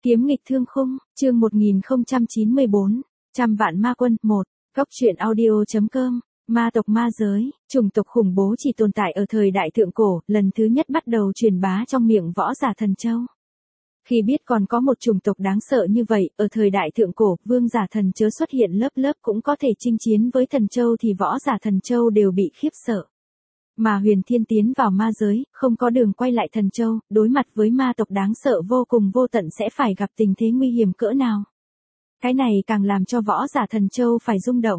Kiếm nghịch thương khung, chương 1094, trăm vạn ma quân, 1, góc truyện audio.com, ma tộc ma giới, chủng tộc khủng bố chỉ tồn tại ở thời đại thượng cổ, lần thứ nhất bắt đầu truyền bá trong miệng võ giả thần châu. Khi biết còn có một chủng tộc đáng sợ như vậy, ở thời đại thượng cổ, vương giả thần chớ xuất hiện lớp lớp cũng có thể chinh chiến với thần châu thì võ giả thần châu đều bị khiếp sợ. Mà Huyền Thiên tiến vào ma giới, không có đường quay lại thần châu, đối mặt với ma tộc đáng sợ vô cùng vô tận sẽ phải gặp tình thế nguy hiểm cỡ nào. Cái này càng làm cho võ giả thần châu phải rung động.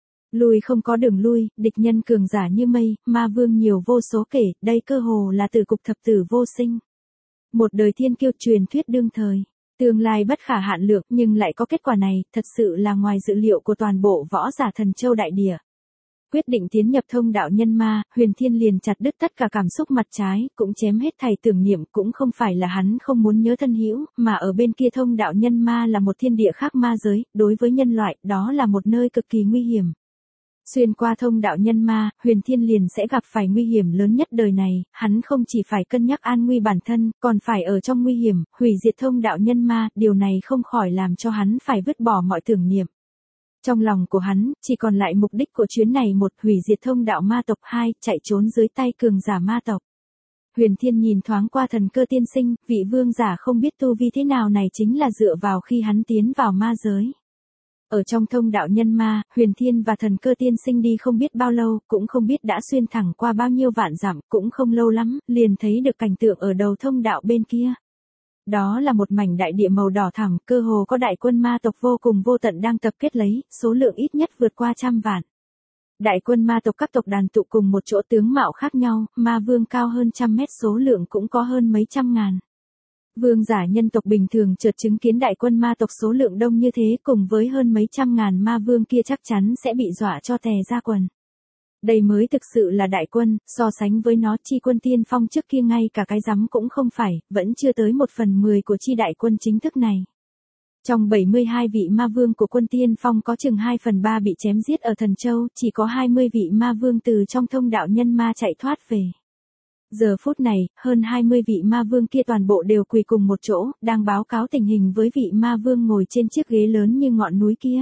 Lui không có đường lui, địch nhân cường giả như mây, ma vương nhiều vô số kể, đây cơ hồ là tử cục thập tử vô sinh. Một đời thiên kiêu truyền thuyết đương thời, tương lai bất khả hạn lượng, nhưng lại có kết quả này, thật sự là ngoài dự liệu của toàn bộ võ giả thần châu đại địa. Quyết định tiến nhập thông đạo nhân ma, Huyền Thiên liền chặt đứt tất cả cảm xúc mặt trái, cũng chém hết thảy tưởng niệm, cũng không phải là hắn không muốn nhớ thân hữu, mà ở bên kia thông đạo nhân ma là một thiên địa khác ma giới, đối với nhân loại, đó là một nơi cực kỳ nguy hiểm. Xuyên qua thông đạo nhân ma, Huyền Thiên liền sẽ gặp phải nguy hiểm lớn nhất đời này, hắn không chỉ phải cân nhắc an nguy bản thân, còn phải ở trong nguy hiểm, hủy diệt thông đạo nhân ma, điều này không khỏi làm cho hắn phải vứt bỏ mọi tưởng niệm. Trong lòng của hắn, chỉ còn lại mục đích của chuyến này: một, hủy diệt thông đạo ma tộc; hai, chạy trốn dưới tay cường giả ma tộc. Huyền Thiên nhìn thoáng qua Thần Cơ tiên sinh, vị vương giả không biết tu vi thế nào này chính là dựa vào khi hắn tiến vào ma giới. Ở trong thông đạo nhân ma, Huyền Thiên và Thần Cơ tiên sinh đi không biết bao lâu, cũng không biết đã xuyên thẳng qua bao nhiêu vạn dặm, cũng không lâu lắm, liền thấy được cảnh tượng ở đầu thông đạo bên kia. Đó là một mảnh đại địa màu đỏ thẳm, cơ hồ có đại quân ma tộc vô cùng vô tận đang tập kết lấy, số lượng ít nhất vượt qua 100 vạn. Đại quân ma tộc các tộc đàn tụ cùng một chỗ, tướng mạo khác nhau, ma vương cao hơn 100 mét, số lượng cũng có hơn mấy trăm ngàn. Vương giả nhân tộc bình thường chợt chứng kiến đại quân ma tộc số lượng đông như thế cùng với hơn mấy trăm ngàn ma vương kia chắc chắn sẽ bị dọa cho tè ra quần. Đây mới thực sự là đại quân, so sánh với nó chi quân tiên phong trước kia ngay cả cái rắm cũng không phải, vẫn chưa tới 1/10 của chi đại quân chính thức này. Trong 72 vị ma vương của quân tiên phong có chừng 2/3 bị chém giết ở thần châu, chỉ có 20 vị ma vương từ trong thông đạo nhân ma chạy thoát về. Giờ phút này, hơn 20 vị ma vương kia toàn bộ đều quỳ cùng một chỗ, đang báo cáo tình hình với vị ma vương ngồi trên chiếc ghế lớn như ngọn núi kia.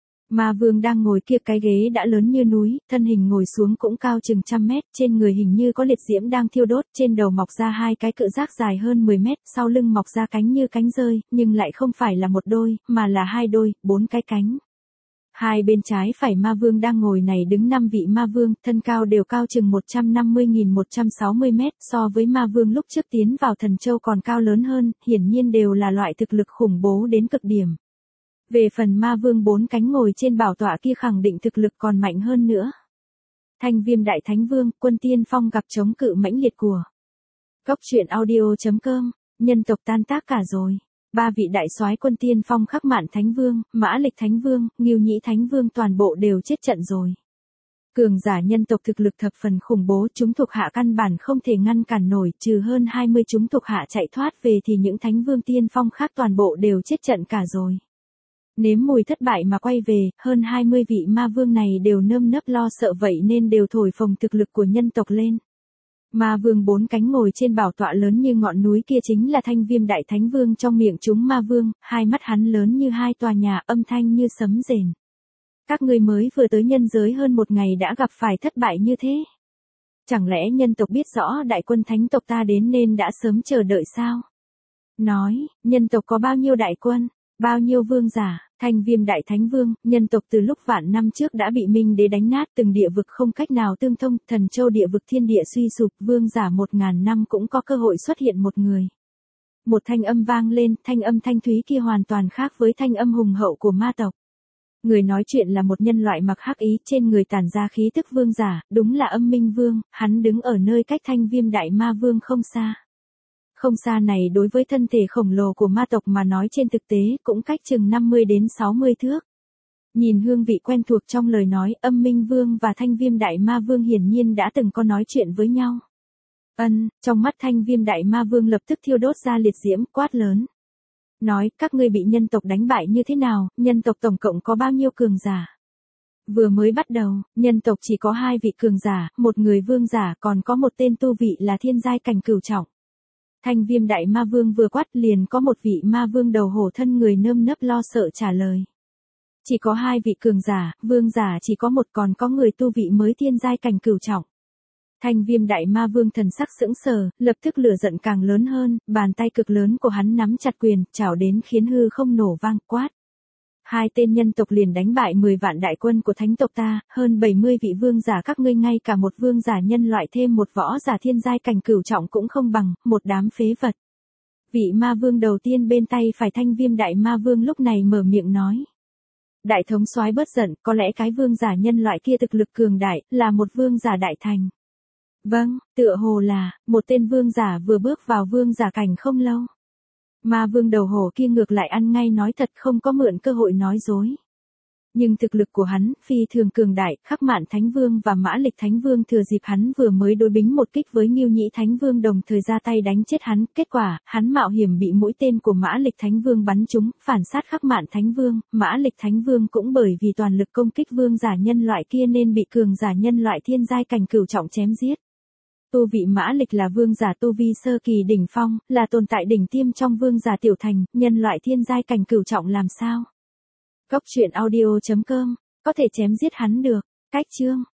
Ma vương đang ngồi kia, cái ghế đã lớn như núi, thân hình ngồi xuống cũng cao chừng 100 mét, trên người hình như có liệt diễm đang thiêu đốt, trên đầu mọc ra hai cái cự giác dài hơn 10 mét, sau lưng mọc ra cánh như cánh rơi, nhưng lại không phải là một đôi, mà là hai đôi, 4 cái cánh. Hai bên trái phải ma vương đang ngồi này đứng 5 vị ma vương, thân cao đều cao chừng 150.160 mét, so với ma vương lúc trước tiến vào thần châu còn cao lớn hơn, hiển nhiên đều là loại thực lực khủng bố đến cực điểm. Về phần ma vương 4 cánh ngồi trên bảo tọa kia khẳng định thực lực còn mạnh hơn nữa. Thanh Viêm Đại Thánh Vương, quân tiên phong gặp chống cự mãnh liệt của góc truyện audio.com, nhân tộc tan tác cả rồi. 3 vị đại soái quân tiên phong Khắc Mạn Thánh Vương, Mã Lịch Thánh Vương, Ngưu Nhĩ Thánh Vương toàn bộ đều chết trận rồi. Cường giả nhân tộc thực lực thập phần khủng bố, chúng thuộc hạ căn bản không thể ngăn cản nổi, trừ hơn 20 chúng thuộc hạ chạy thoát về thì những thánh vương tiên phong khác toàn bộ đều chết trận cả rồi. Nếm mùi thất bại mà quay về, hơn 20 vị ma vương này đều nơm nớp lo sợ vậy nên đều thổi phồng thực lực của nhân tộc lên. Ma vương 4 cánh ngồi trên bảo tọa lớn như ngọn núi kia chính là Thanh Viêm Đại Thánh Vương, trong miệng chúng ma vương, hai mắt hắn lớn như hai tòa nhà, âm thanh như sấm rền. Các ngươi mới vừa tới nhân giới hơn một ngày đã gặp phải thất bại như thế. Chẳng lẽ nhân tộc biết rõ đại quân thánh tộc ta đến nên đã sớm chờ đợi sao? Nói, nhân tộc có bao nhiêu đại quân? Bao nhiêu vương giả? Thanh Viêm Đại Thánh Vương, nhân tộc từ lúc vạn năm trước đã bị Minh Đế đánh nát, từng địa vực không cách nào tương thông, thần châu địa vực thiên địa suy sụp, vương giả 1000 năm cũng có cơ hội xuất hiện một người. Một thanh âm vang lên, thanh âm thanh thúy kia hoàn toàn khác với thanh âm hùng hậu của ma tộc. Người nói chuyện là một nhân loại mặc hắc ý, trên người tản ra khí tức vương giả, đúng là Âm Minh Vương, hắn đứng ở nơi cách Thanh Viêm Đại Ma Vương không xa. Không xa này đối với thân thể khổng lồ của ma tộc mà nói trên thực tế cũng cách chừng 50 đến 60 thước. Nhìn hương vị quen thuộc trong lời nói, Âm Minh Vương và Thanh Viêm Đại Ma Vương hiển nhiên đã từng có nói chuyện với nhau. Trong mắt Thanh Viêm Đại Ma Vương lập tức thiêu đốt ra liệt diễm, quát lớn. Nói, các ngươi bị nhân tộc đánh bại như thế nào, nhân tộc tổng cộng có bao nhiêu cường giả? Vừa mới bắt đầu, nhân tộc chỉ có 2 vị cường giả, một người vương giả, còn có một tên tu vị là thiên giai cảnh cửu trọng. Thanh Viêm Đại Ma Vương vừa quát liền có một vị ma vương đầu hổ thân người nơm nớp lo sợ trả lời. Chỉ có 2 vị cường giả, vương giả chỉ có một, còn có người tu vị mới thiên giai cảnh cửu trọng. Thanh Viêm Đại Ma Vương thần sắc sững sờ, lập tức lửa giận càng lớn hơn, bàn tay cực lớn của hắn nắm chặt quyền, chảo đến khiến hư không nổ vang, quát. 2 tên nhân tộc liền đánh bại 10 vạn đại quân của thánh tộc ta, hơn 70 vị vương giả các ngươi ngay cả một vương giả nhân loại thêm một võ giả thiên giai cảnh cửu trọng cũng không bằng, một đám phế vật. Vị ma vương đầu tiên bên tay phải Thanh Viêm Đại Ma Vương lúc này mở miệng nói. Đại thống soái bớt giận, có lẽ cái vương giả nhân loại kia thực lực cường đại, là một vương giả đại thành. Vâng, tựa hồ là, một tên vương giả vừa bước vào vương giả cảnh không lâu. Ma vương đầu hổ kia ngược lại ăn ngay nói thật, không có mượn cơ hội nói dối. Nhưng thực lực của hắn, phi thường cường đại, Khắc Mạn Thánh Vương và Mã Lịch Thánh Vương thừa dịp hắn vừa mới đối bính một kích với Ngưu Nhĩ Thánh Vương đồng thời ra tay đánh chết hắn, kết quả, hắn mạo hiểm bị mũi tên của Mã Lịch Thánh Vương bắn trúng, phản sát Khắc Mạn Thánh Vương, Mã Lịch Thánh Vương cũng bởi vì toàn lực công kích vương giả nhân loại kia nên bị cường giả nhân loại thiên giai cảnh cửu trọng chém giết. Tu vị Mã Lịch là vương giả tu vi sơ kỳ đỉnh phong, là tồn tại đỉnh tiêm trong vương giả tiểu thành, nhân loại thiên giai cảnh cửu trọng làm sao? Góc truyện audio.com, có thể chém giết hắn được. Cách chương